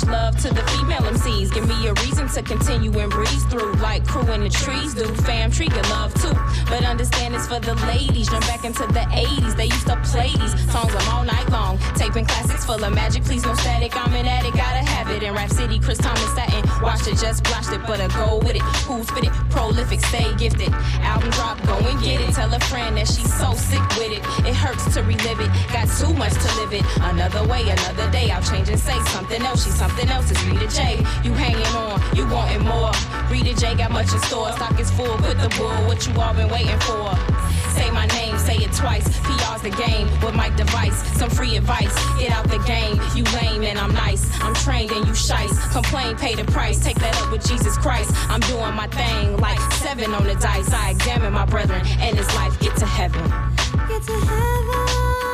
much love to the female MCs. Give me a reason to continue and breeze through like crew in the trees do. Fam, treat your love too, but understand it's for the ladies. Jump back into the 80s, they used to play these songs all night long. Taping classics full of magic, please no static. I'm an addict, gotta have it. In Rap City, Chris Thomas satin. Watched it, just blotched it, but I go with it. Who's fit it? Prolific, stay gifted. Album drop, go and get it. Tell a friend that she's so sick with it. It hurts to relive it, got too much to live it. Another way, another day, I'll change and say something else. She's something else, it's Rita J. You hanging on, you wanting more. Rita J got much in store, stock is full, put the bull, what you all been waiting for. Say my name, say it twice. PR's the game with my device. Some free advice, get out the game. You lame and I'm nice. I'm trained and you shice. Complain, pay the price. Take that up with Jesus Christ. I'm doing my thing like 7 on the dice. I examine my brethren and this life. Get to heaven. Get to heaven.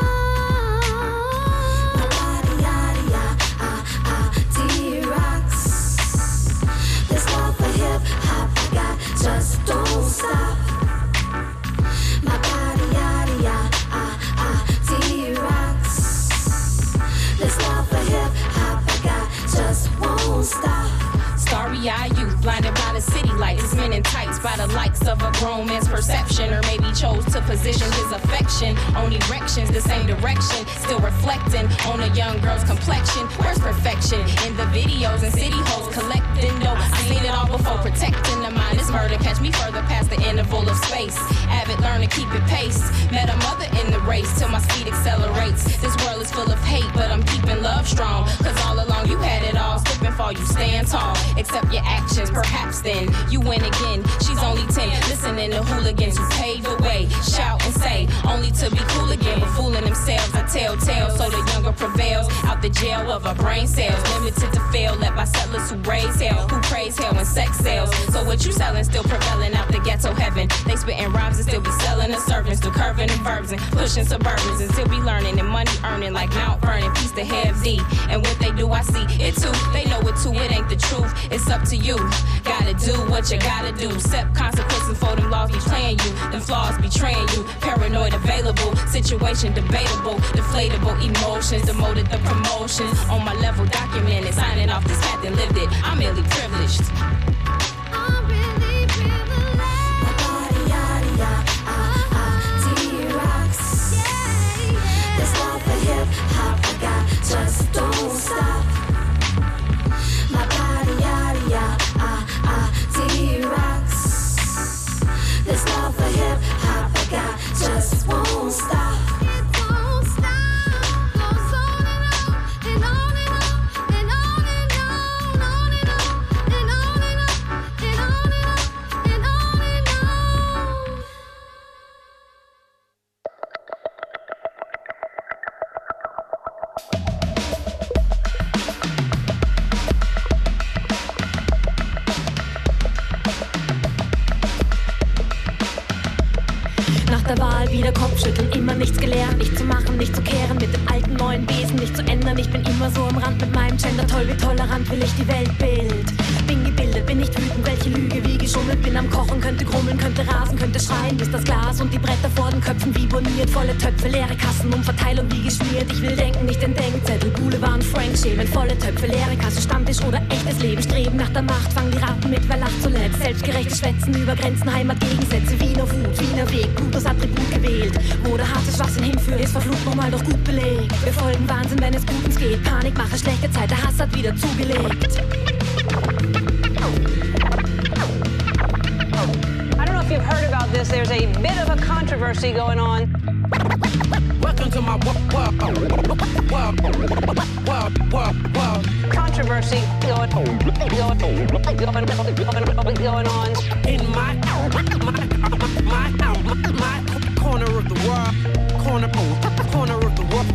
My body, D-Rocks. This love for hip hop I got just don't stop. My body, D-Rocks. This love for hip hop I got just won't stop. Starry-eyed youth, blinded by the city lights. This men in tights by the likes of a grown man's perception. Or maybe chose to position his affection on erections, the same direction. Still reflecting on a young girl's complexion. Where's perfection? In the videos and city hoes collecting dough. I seen it all before, protecting the mind is murder. Catch me further past the interval of space. Avid, learn to keep it pace. Met a mother in the race till my speed accelerates. This world is full of hate, but I'm keeping love strong. Cause all along you had it all. Slip and fall, you stand tall. Accept your actions, perhaps then you win again. She's only 10, listening to hooligans who pave the way. Shout and say, only to be cool again, but fooling themselves. I tell tales, so the younger prevails. Out the jail of our brain cells, limited to fail, led by settlers who raise hell, who praise hell and sex sales. So what you selling still prevailing out the ghetto heaven. They spitting rhymes and still be selling the servants, still curving the verbs and pushing suburbans, and still be learning and money earning like Mount Vernon. Peace to Hev D, and what they do I see it too. They know it too, it ain't the truth. It's up to you. Gotta do what you gotta do. Accept consequences for them laws be playing you. Them flaws betraying you. Paranoid available. Situation debatable. Deflatable emotions. Demoted the promotions. On my level documented. Signing off this path and lived it. I'm merely privileged. I'm really privileged. My body, D-Rocks. This love for hip hop I got just don't stop. My body, D-Rocks. This love for hip hop I got just won't stop. It won't stop. Goes on and on and on and on and on and on and on and on and on and on and on and on and on. Nach der Wahl wieder Kopfschütteln, immer nichts gelernt, nicht zu machen, nicht zu kehren, mit dem alten neuen Wesen nicht zu ändern. Ich bin immer so am Rand mit meinem Gender, toll wie tolerant will ich die Welt bild. Bin gebildet, bin nicht wütend, welche Lüge wie geschummelt, bin am Kochen, könnte grummeln, könnte rasen, könnte schreien, bis das Glas und die Bretter vor den Köpfen wie boniert, volle Töpfe, leere Kassen, Umverteilung wie geschmiert. Ich will denken, nicht den Denkzettel, Boulevard, Frank schämen, volle Töpfe, leere Kasse, Stammtisch oder echtes Leben, Streben nach der Macht, fangen die Raten mit, wer lacht zuletzt, selbstgerechtes Schwätzen über Grenzen, Heimat, Gegensätze, Wiener Wut, Wiener Weg, gutes Attribut gewählt, wo der harte Schwachsinn hinführt, ist verflucht nochmal doch gut belegt. Wir folgen Wahnsinn, wenn es gut uns geht, Panikmache, schlechte Zeit, der Hass hat wieder zugelegt. I don't know if you've heard about this. There's a bit of a controversy going on. Welcome to my world. Controversy going on In my corner of the world. Corner of the world.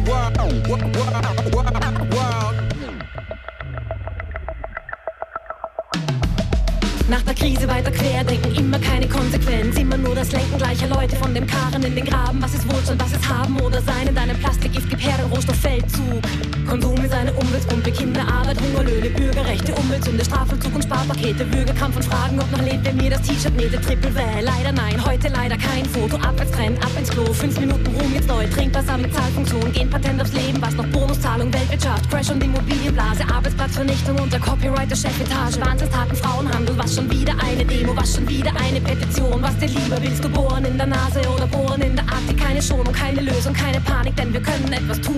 Nach der Krise weiter querdenken, immer keine Konsequenz, immer nur das Lenken gleicher Leute von dem Karren in den Graben. Was ist Wohlstand, was ist Haben oder Sein? In deinem Plastikgift gib her den Rohstofffeldzug. Konsum ist eine Umweltpumpe, Kinderarbeit, Hungerlöhne, Bürgerrechte, Umweltsünde, Strafvollzug und Sparpakete, Bürgerkampf und Fragen, ob noch lebt, wer mir das T-Shirt nähte, Triple Well. Leider nein, heute leider kein Foto, Abwärtstrend, ab ins Klo, 5 Minuten Ruhm, jetzt neu, trinkbar mit Zahlfunktion, Genpatent aufs Leben, was noch Bonuszahlung Wohnung, Weltwirtschaft, Crash und Immobilienblase, Arbeitsplatzvernichtung unter Copyright der Chefetage, Wahnsinnstaten, Frauenhandel, was schon wieder eine Demo, was schon wieder eine Petition, was dir lieber willst, du bohren in der Nase oder bohren in der Arktik, keine Schonung, keine Lösung, keine Panik, denn wir können etwas tun.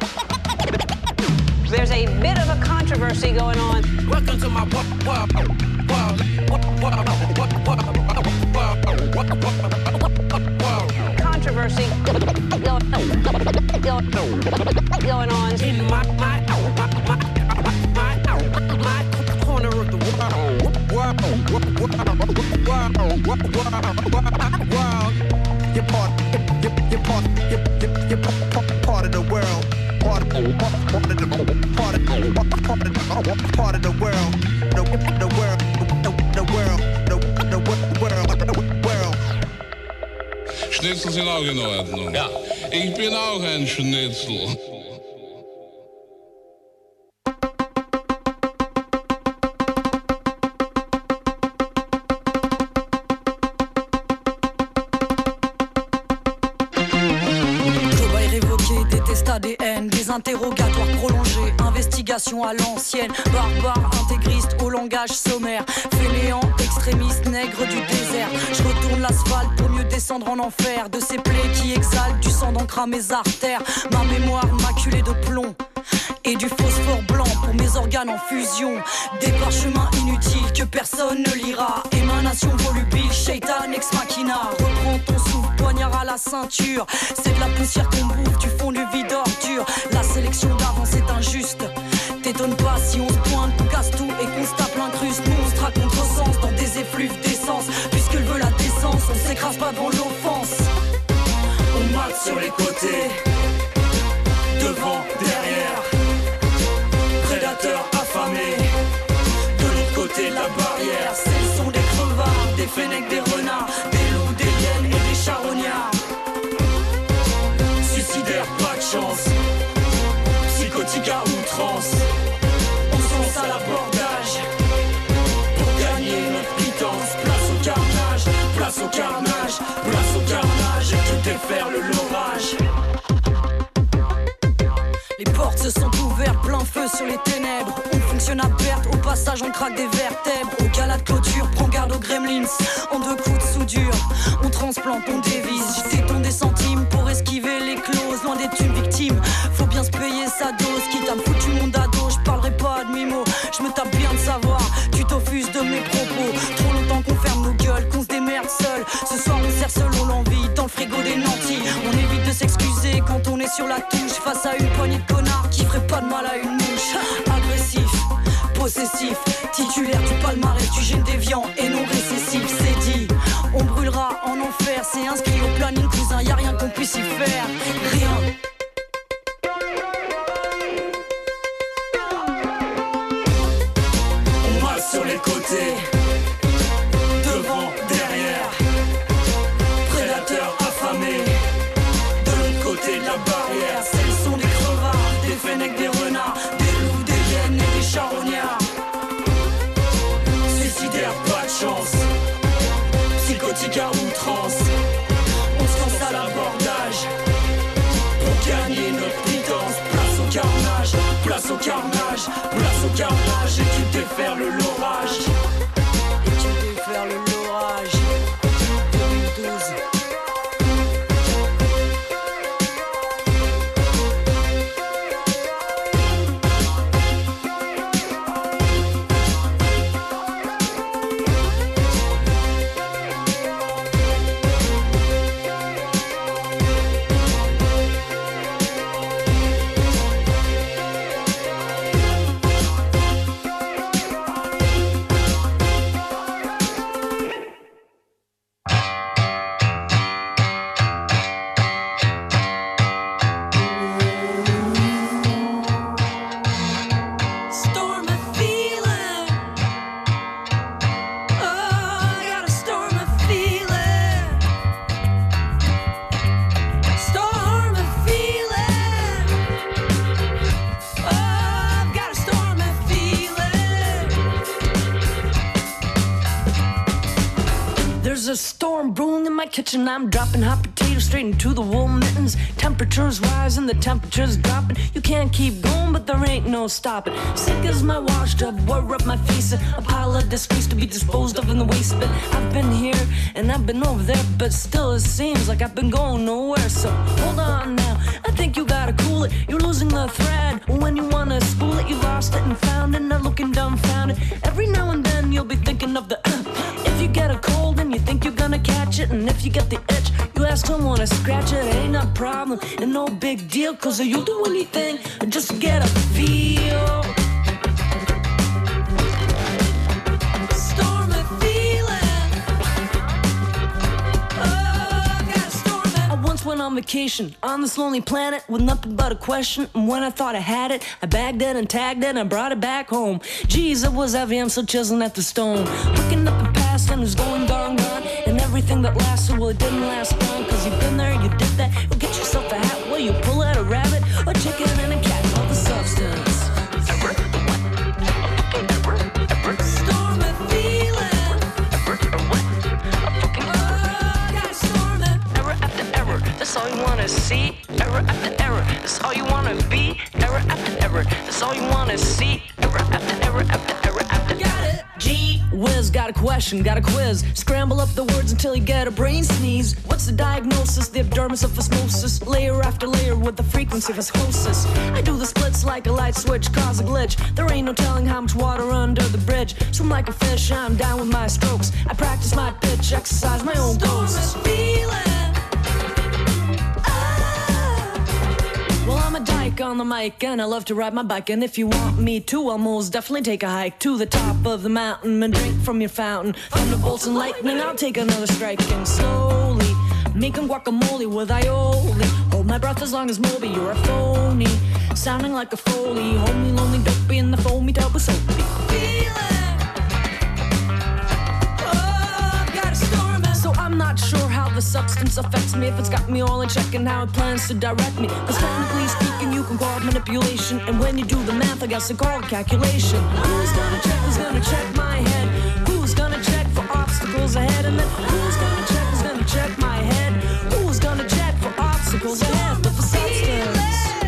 There's a bit of a controversy going on. Welcome to my Controversy going on in my corner of the world. You're part of the world. Part of the world. Schnitzel sind auch in Ordnung. Ja. Ich bin auch ein Schnitzel. ADN, des interrogatoires prolongés, investigation à l'ancienne, barbare, intégriste au langage sommaire, fainéant, extrémiste, nègre du désert. Je retourne l'asphalte pour mieux descendre en enfer, de ces plaies qui exhalent du sang d'encre à mes artères, ma mémoire maculée de plomb et du phosphore blanc pour mes organes en fusion. Des parchemins inutiles que personne ne lira. Émanation volubile, shaitan ex machina. Reprends ton souffle, poignard à la ceinture. C'est de la poussière qu'on bouffe du fond du vide ordure. La sélection d'avant c'est injuste. T'étonne pas si on se pointe, qu'on casse tout et qu'on se tape l'incruste. Nous on se traque contre sens dans des effluves d'essence. Puisqu'elle veut la décence, on s'écrase pas devant l'offense. On mate sur les côtés, devant, derrière. Prédateurs affamés, de l'autre côté de la barrière. Ce sont des crevards, des fennecs, des renards, des loups, des hyènes et des charognards. Suicidaires, pas de chance, psychotiques à outrance. On sens à l'abordage, pour gagner notre pitance. Place au carnage, place au carnage, place au carnage. Et tout défaire le l'orage. Les portes se sont ouvertes, plein feu sur les ténèbres. On fonctionne à perte, au passage on craque des vertèbres. Au gala de clôture, prends garde aux gremlins. En 2 coups de soudure, on transplante, on dévise. J'étonne des centimes pour esquiver les clauses. Loin des thunes victimes, faut bien se payer sa dose. Quitte à me foutre mon dado, je parlerai pas de mimo. Je me tape bien de savoir, tu t'offusques de mes propos. Trop longtemps qu'on ferme nos gueules, qu'on se démerde seul. Ce soir on sert selon l'envie, dans le frigo des nantis. On évite de s'excuser quand on est sur la touche. Face à une poignée de connard qui ferait pas de mal à une mouche. Agressif, possessif, titulaire du palmarès du gène déviant et non récessif. C'est dit, on brûlera en enfer. C'est inscrit au planning cousin, y'a rien qu'on puisse y faire. Rien. On masse sur les côtés, devant, derrière. Prédateurs affamés, de l'autre côté de la barrière. Celles sont des crevards, des fennecs, des renards, des loups, des hyènes et des charognards. Suicidaires, pas de chance, psychotiques à outrance. On se lance à l'abordage, pour gagner notre pitance. Place au carnage, place au carnage, place au carnage. Et tu défaire le l'orage, et tu défaire le l'orage. 2012. There's a storm brewing in my kitchen, I'm dropping hot potatoes straight into the wool mittens. Temperatures rising, the temperature's dropping. You can't keep going, but there ain't no stopping. Sick as my washed up, wore up my face, a pile of disgrace to be disposed of in the waste bin. I've been here and I've been over there, but still it seems like I've been going nowhere. So hold on now, I think you gotta cool it. You're losing the thread when you wanna spool it. You lost it and found it, not looking dumbfounded. Every now and then you'll be thinking of the if you get a cold and you think you're gonna catch it, and if you get the itch, you ask someone to scratch it. It ain't a problem and no big deal, cause you'll do anything just to get a feel. Stormy feeling. Oh, got a stormy. I once went on vacation on this lonely planet with nothing but a question, and when I thought I had it, I bagged it and tagged it and brought it back home. Geez, it was heavy, I'm still chiseling at the stone, looking up the past and who's going gone, and everything that lasted, well, it didn't last long, cause you've been there, you did that. Well, get yourself a hat, well, you pull out a rabbit, a chicken and a cat, all the substance. Stormy feeling. Oh, got a stormy. Error after error, that's all you wanna see. Error after error, that's all you wanna be. Error after error, that's all you wanna see. Error after error after error after. Got it. Gee whiz, got a question, got a quiz. Scramble up the words until you get a brain sneeze. What's the diagnosis? The epidermis of osmosis. Layer after layer with the frequency of osmosis. I do the splits like a light switch, cause a glitch. There ain't no telling how much water under the bridge. Swim like a fish, I'm down with my strokes. I practice my pitch, exercise my own ghosts. Well, I'm a dyke on the mic and I love to ride my bike. And if you want me to, I'll most definitely take a hike to the top of the mountain and drink from your fountain. Thunderbolts and lightning, I'll take another strike and slowly making guacamole with aioli. Hold my breath as long as Moby, you're a phony, sounding like a Foley. Homely, lonely, dopey in the foamy tub with soapy. So I'm not sure how the substance affects me, if it's got me all in check and how it plans to direct me. Cause technically speaking, you can call it manipulation, and when you do the math, I guess it's called calculation. Who's gonna check my head? Who's gonna check for obstacles ahead? And then who's gonna check my head? Who's gonna check for obstacles ahead? But for substance.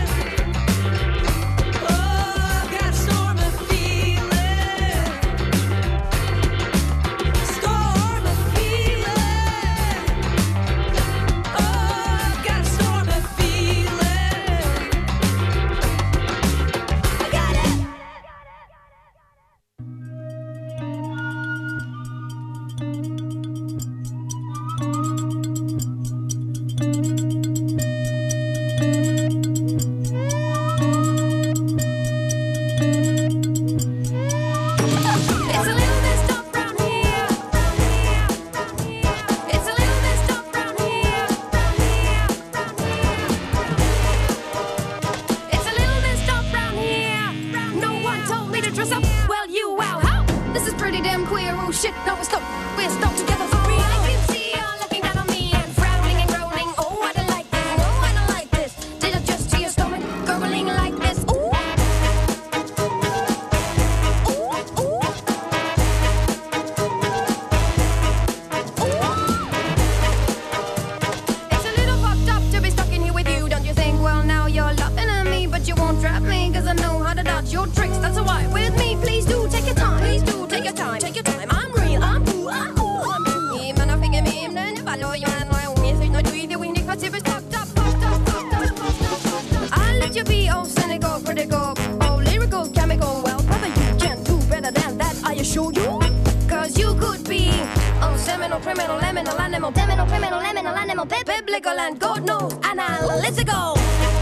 Biblical and God knows analytical.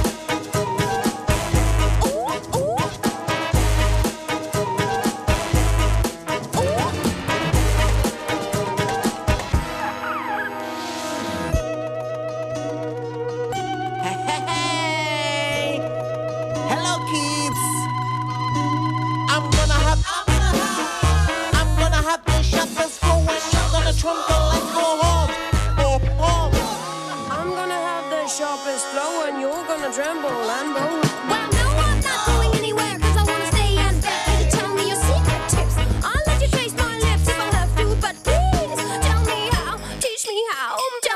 Tremble and bow. Well, no, I'm not going anywhere, cause I wanna stay and beg you to tell me your secret tips. I'll let you trace my lips if I have to, but please tell me how, teach me how.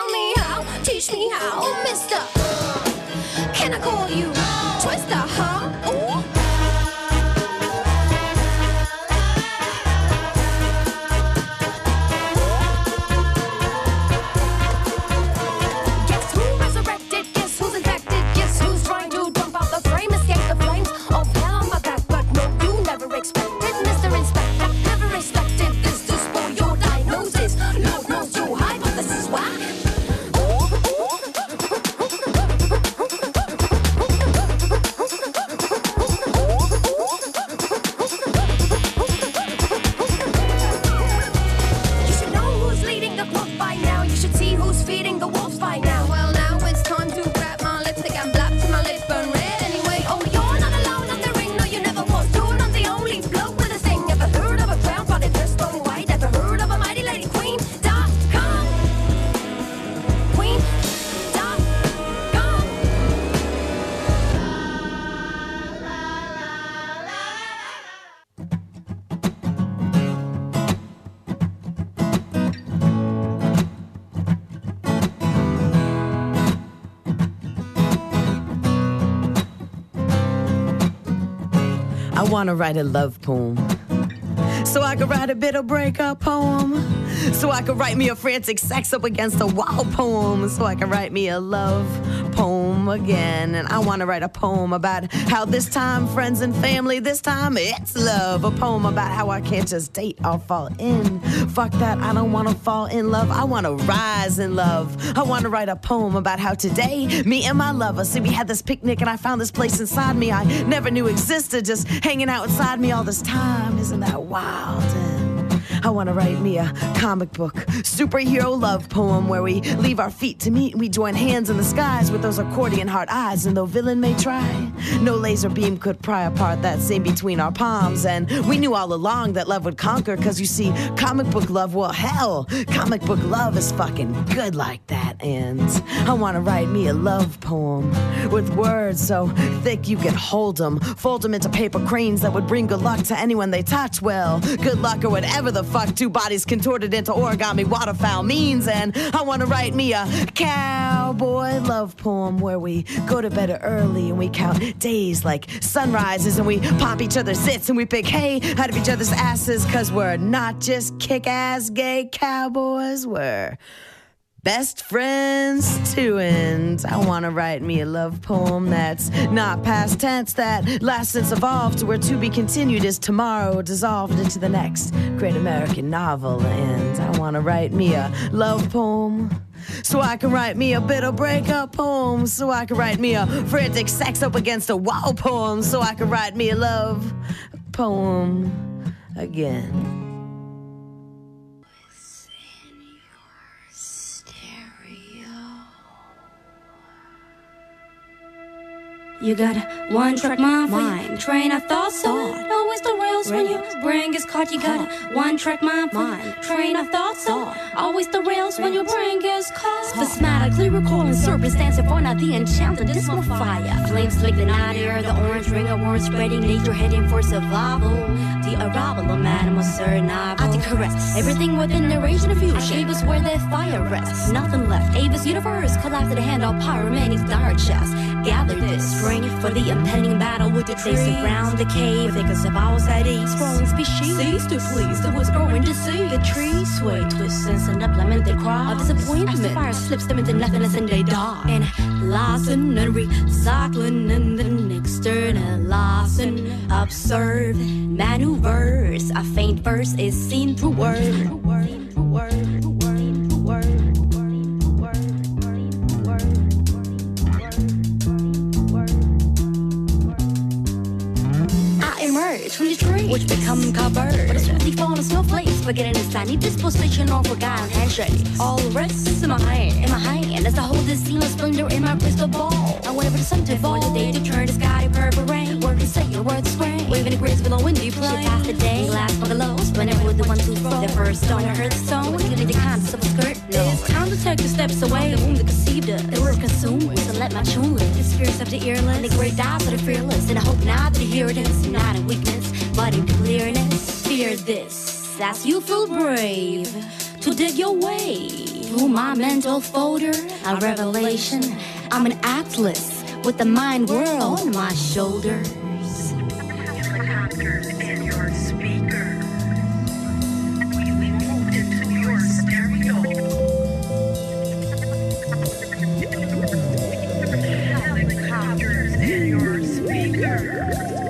wanna write a love poem. So I could write a bitter breakup poem. So I could write me a frantic sex up against a wall poem. So I could write me a love poem again. And I want to write a poem about how this time friends and family, this time it's love. A poem about how I can't just date, I'll fall in. Fuck that, I don't want to fall in love, I want to rise in love. I want to write a poem about how today, me and my lover, see we had this picnic and I found this place inside me I never knew existed, just hanging out inside me all this time. Isn't that wild? And I want to write me a comic book superhero love poem where we leave our feet to meet and we join hands in the skies with those accordion heart eyes. And though villain may try, no laser beam could pry apart that seam between our palms. And we knew all along that love would conquer, cause you see, comic book love, well hell, comic book love is fucking good like that. And I want to write me a love poem with words so thick you could hold them, fold them into paper cranes that would bring good luck to anyone they touch. Well, good luck or whatever the fuck two bodies contorted into origami waterfowl means. And I want to write me a cowboy love poem where we go to bed early and we count days like sunrises and we pop each other's zits and we pick hay out of each other's asses, cause we're not just kick-ass gay cowboys, we're best friends too. And I want to write me a love poem that's not past tense, that lasts since evolved to where to be continued is tomorrow dissolved into the next great American novel. And I want to write me a love poem so I can write me a bitter breakup poem, so I can write me a frantic sex up against a wall poem, so I can write me a love poem again. You got a one-track mind, train of thoughts, always the rails when your brain gets caught. You got a one-track mind, train of thoughts, always the rails when your brain gets caught. Spasmodically recalling circumstances for not the enchanted dismal fire. Flames lick the night air, the orange ring of words spreading, nature heading for survival. The arrival of man was certain I caress everything within the range of fusion. Avis where their fire rests, nothing left. Avis universe collapsed to the hand of pyromaniac's dire chest. Gather this strength for the impending battle with the trees. They surround the cave, thickest of outside east. Sprawling species, cease to please the what's growing to see. The trees sway, twist, and send up lamented cry of disappointment. As the fire slips them into nothingness and they die. And larson and recycling and then externalizing. Observe maneuvers. A faint verse is seen through word. From the tree, which become covered with a smoothly falling snowflakes, forgetting its tiny disposition or forgotten handshake. All rests in my hand as I hold this seamless splendor in my crystal ball. I wait for the sun to fall, the day to turn the sky to purple rain. Word to say your words spring, waving the grace below windy plain. She passed the day, glass bungalows, whenever with the one who throw the first stone. I heard the song, giving the concept of a skirt. No. It's time to take the steps away, the womb that conceived her. The word consumed, so let my tune live. The spirits of the earless, and the great eyes of the fearless. And I hope now that you hear it is not a weakness, but in clearness. Fear this, as you feel brave to dig your way through my mental folder. A revelation, I'm an atlas with the mind world on my shoulders. In your speaker, we moved into your stereo. Helicopters in your speaker.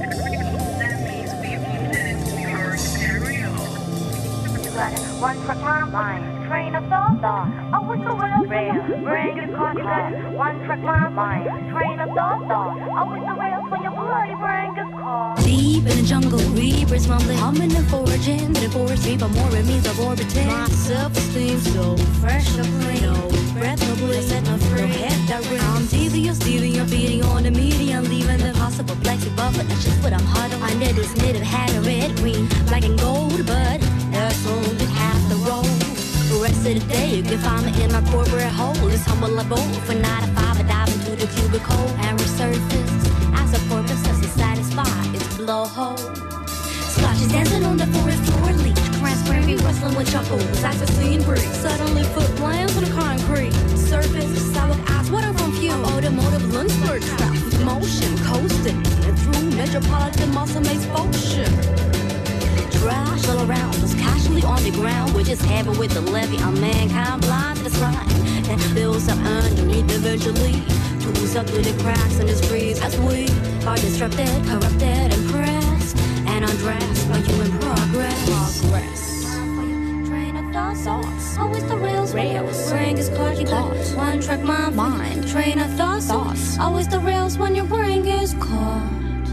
One-track mind, train of thought, always the rails, brain is caught. One-track mind, train of thought, always the rails when your bloody brain gets caught. Deep in the jungle, reapers mumbling, humming and foraging, the forest reaper more it means of orbiting. My self-esteem so fresh and clean, no breath, no bliss, set no free, no head that ring. I'm devious, feeding on the medium, leaving the possible plexi buffer. That's just what I'm hard on. Under this native hat of red, green, black and gold, but that's only half the road. The rest of the day you can find me in my corporate hole. It's humble abode for 9 to 5. I dive into the cubicle and resurface as a purpose as a satisfied its blowhole. Splotches dancing on the forest floor, leech transparent, wrestling with chuckles as the scene breeze. Suddenly foot lands on the concrete surface. Sidewalk eyes water from fume. Automotive lung slur traffic motion coasting through metropolitan muscle makes folks shook. Trash all around us, casually on the ground. We're just having with the levy on mankind, blind to the slime. And bills up underneath eventually. Tools up through the cracks and the streets as we are disrupted, corrupted, impressed, and undressed by human progress. Train of thoughts, always the rails. Brain is caught, you got one track mind. Train of thoughts, always the rails when your brain is caught.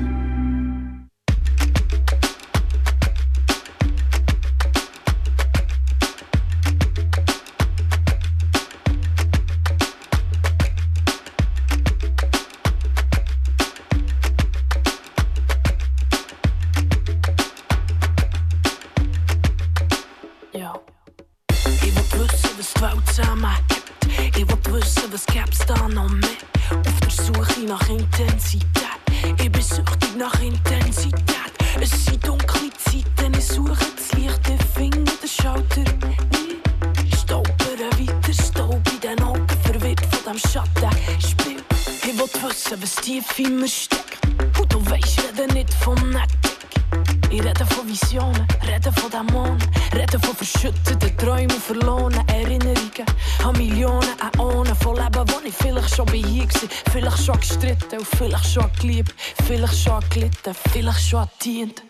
Vielleicht schon geliebt, vielleicht schon gelitten, vielleicht schon dient.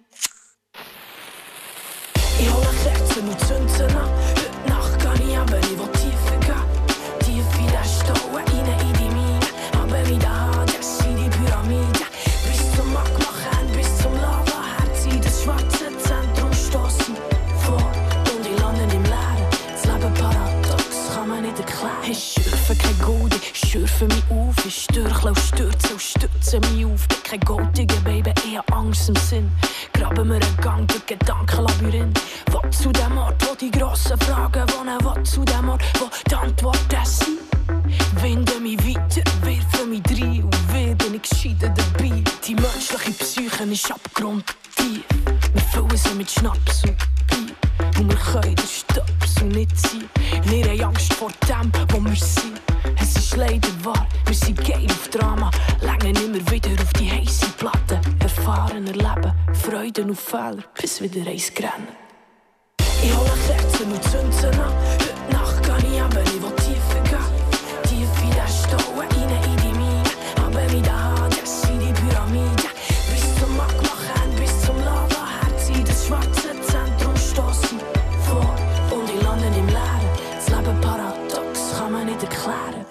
Ich hole Kerzen und zünd sie an. Heute Nacht kann ich aber, ich will tiefer gehen. Tief in den Stau, rein in die Mine. Aber wie der Hades in die Pyramide. Bis zum Magma-Kern, bis zum Lava-Herz. In das schwarze Zentrum stoßen vor. Und ich lande im Leeren. Das Leben paradox, kann man nicht erklären. Ich schürfe kein Gold, ich schürfe mich auf. Ich stürchle und stürze und stürze mich auf. Bin kein goldiger Baby, ich hab Angst im Sinn. Graben wir einen Gang durch Gedankenlabyrinth. Wo zu dem Ort, wo die grossen Fragen wohnen. Wo zu dem Ort, wo die Antworten sind. Winde mich weiter, wirfe mich rein und werde nicht gescheiden dabei. Die menschliche Psyche ist abgrundtief. Wir füllen sie mit Schnaps und Bier. Und wir können den Stöpsel nicht sein. Wir haben Angst vor dem, wo wir sind. Es ist leider wahr, wir sind geil auf Drama. Längen immer wieder auf die heisse Platte. Erfahren, erleben, Freuden auf Fehler, bis wieder eins rennen. Ich hole Kerzen und zünd sie an. Heute Nacht kann ich aber, ich will tiefer gehen. Tief in den Stau, rein in die Mine. Aber wie der Hades in die Pyramide. Bis zum Magma-Kern, bis zum Lava-Herz. In das schwarze Zentrum stoßen vor. Und ich lande im Leeren. Das Leben paradox, kann man nicht erklären.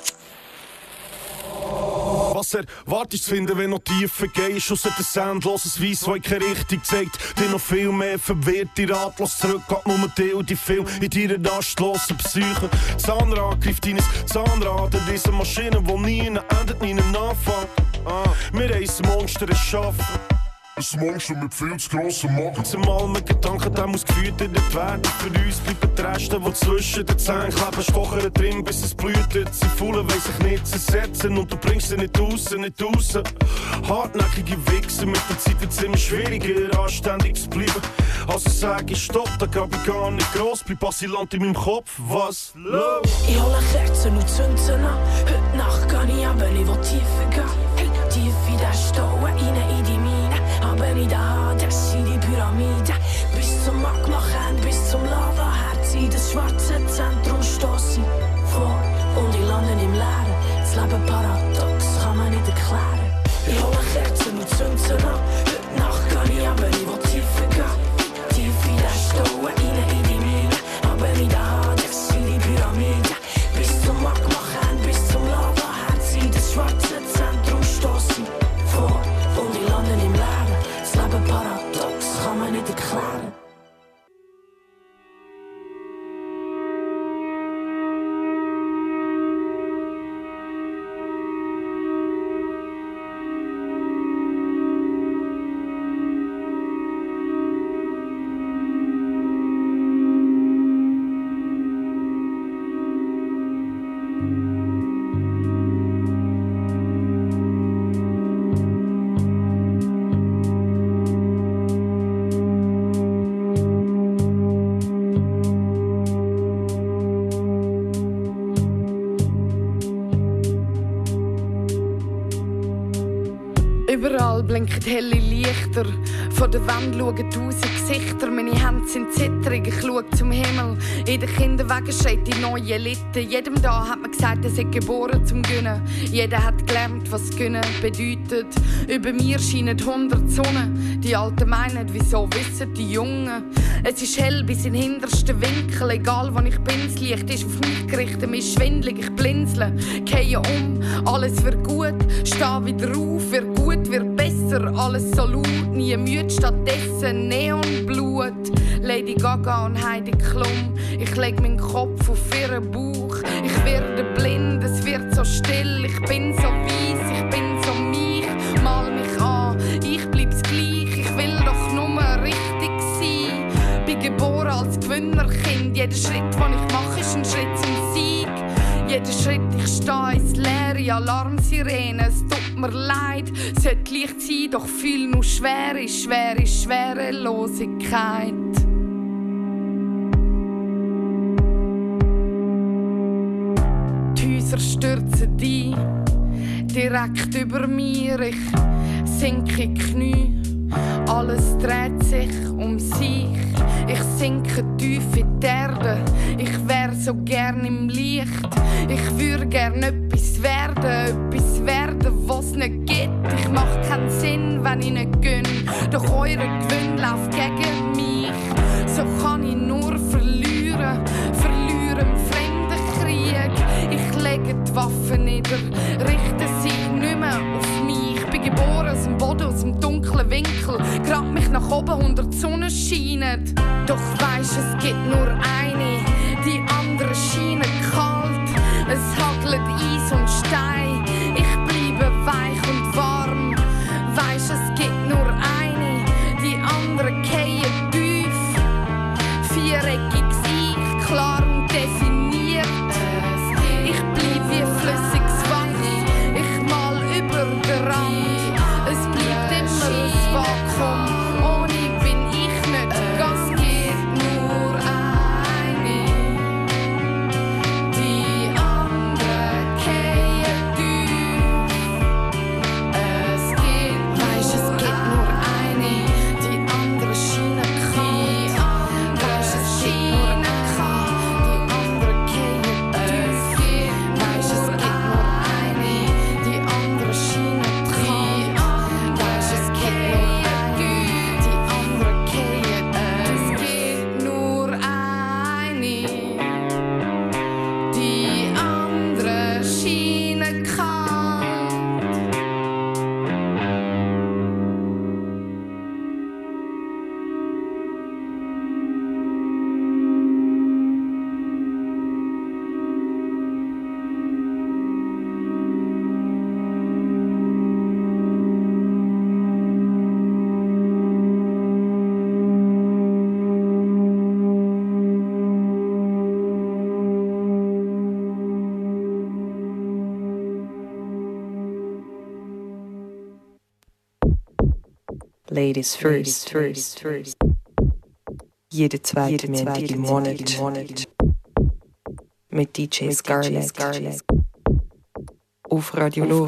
Was erwartest du zu finden, wenn du noch tiefer gehst? Aus ein endloses Weiss, das keine Richtung zeigt. Dir noch viel mehr verwirrt, die ratlos zurück. Geht nur dir die Film in deiner rastlosen Psyche. Zahnrad greift in ein Zahnrad in diese Maschine, die nie endet, nie anfängt. Wir haben ein Monster erschaffen. Ein Monster mit viel zu grossem Magen. Zumal mit Gedanken, der muss gefüttert werden. Für uns bleiben die Reste, die zwischen den Zähnen kleben, stochern drin, bis es blühtet. Sie fühlen, weiss sich nicht zersetzen und du bringst sie nicht raus, nicht raus. Hartnäckige Wichser, mit der Zeit wird's immer schwieriger, anständig zu bleiben. Also sag ich Stopp, da gab ich gar nicht gross, bleib Asylant in meinem Kopf, was los? Ich hole Kerzen und zünd sie an. Heute Nacht kann ich aber, ich will tiefer gehen. Hey, tief in den Stau, rein in die Mine. Aber wie der Hades in die Pyramide. Bis zum Magma-Kern, bis zum Lava-Herz. In das schwarze Zentrum stoßen vor. Und ich lande im Leeren. Das Leben paradox, kann man nicht erklären. Ich hole Kerzen und zünd sie an. Heute Nacht kann ich aber, ich will tiefer gehen. Tief in den Stau, rein in die Mine. Aber wie der Hades in die Pyramide. Bis zum Magma-Kern, bis zum Lava-Herz. In das schwarze Zentrum stoßen vor. Und ich lande im Leeren. Das Leben paradox, kann man nicht erklären. Überall blinken helle Lichter. Von der Wand schauen 1000 Gesichter. Meine Hände sind zitterig, ich schaue zum Himmel. In den Kinderwagen schreit die neue Litte. Jedem da hat man gesagt, er sei geboren zum Gönnen. Jeder hat gelernt, was Gönnen bedeutet. Über mir scheinen 100 Sonnen. Die Alten meinen, wieso wissen die Jungen? Es ist hell bis in den hintersten Winkel. Egal wo ich bin, das Licht ist auf mich gerichtet. Mir ist schwindelig, ich blinzle. Gehe alles wird gut. Steh wieder auf, wird gut, wird besser. Alles so laut, nie müde, stattdessen Neonblut. Lady Gaga und Heidi Klum. Ich leg meinen Kopf auf ihren Bauch. Ich werde blind, es wird so still. Ich bin so weiss, ich bin so mich. Mal mich an, ich bleib's gleich. Ich will doch nur richtig sein. Bin geboren als Gewinnerkind. Jeder Schritt, den ich mache, ist ein Schritt zum Sieg. Jeder Schritt, ich stehe ins Leere, Alarmsirene, es tut mir leid. Sollte leicht sein, doch fühl nur Schwerelosigkeit. Die Häuser stürzen ein, direkt über mir, ich sinke in die Knie. Alles dreht sich um sich, ich sinke tief in die Erde. Ich wär so gern im Licht, ich würde gern etwas werden, was nicht gibt. Ich mach keinen Sinn, wenn ich nicht gönn, doch eure Gewinn läuft gegen mich. So kann ich nur verlieren im Fremdenkrieg. Ich lege die Waffen nieder, richte sie nicht mehr auf mich. Ich bin geboren aus dem Boden, aus dem dunklen Winkel, grab mich nach oben, 100 Sonnen scheinen. Doch weisst, es gibt nur eine, die andere scheinen kalt. Es hagelt Eis und Stein, ich bleibe weich und warm. Weisst, es gibt nur eine, die andere fallen tief. Viereckig Ich, klar und definiert. Ich bleib wie flüssiges Wasser, ich mal über den Rand. Es bleibt immer ein Vakuum, ohne bin ich nicht. Es gibt nur eine, die andere fallen tief. Es gibt, weisst, es gibt nur eine, die andere scheinen kann. Weisst, es gibt nur eine kann, die andere fallen tief. Weisst, es gibt nur eine, die andere scheinen kann. Weisst, es gibt nur eine, die andere fallen tief. Es gibt nur eine, die andere scheinen kann. Ladies first. Jede zweite Montag im Monat. Mit DJ Scarlett. Auf Radio Lora.